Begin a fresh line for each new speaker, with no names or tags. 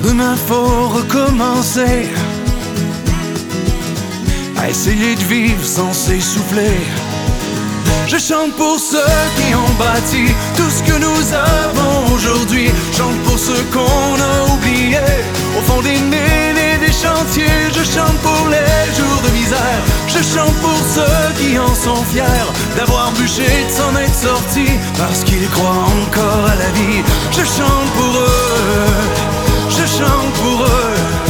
Demain faut recommencer, à essayer de vivre sans s'essouffler. Je chante pour ceux qui ont bâti tout ce que nous avons aujourd'hui. Chante pour ceux qu'on a oubliés au fond des mines et des chantiers. Je chante pour les jours de misère. Je chante pour ceux qui en sont fiers d'avoir bûché, de s'en être sortis parce qu'ils croient encore à la vie. Je chante pour eux, je chante pour eux.